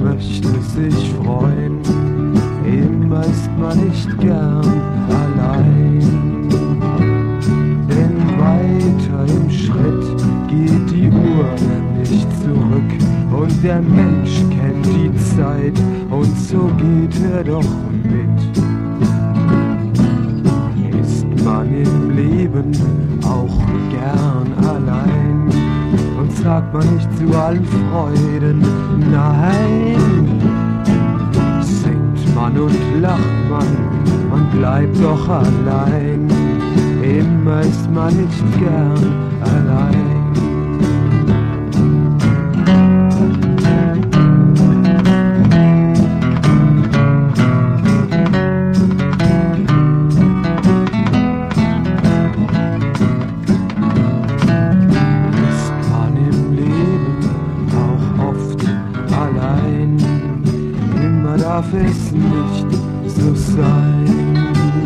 möchte sich freuen. Immer ist man nicht gern allein. Denn weiter im Schritt geht die Uhr nicht zurück. Und der Mensch kennt die Zeit und so geht er doch mit. Ist man im Leben auch gern allein und sagt man nicht zu allen Freuden nein. Singt man und lacht man bleibt doch allein. Immer ist man nicht gern allein. Darf es nicht so sein.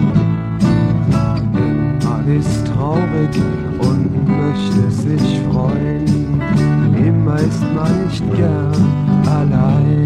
Man ist traurig und möchte sich freuen. Immer ist man nicht gern allein.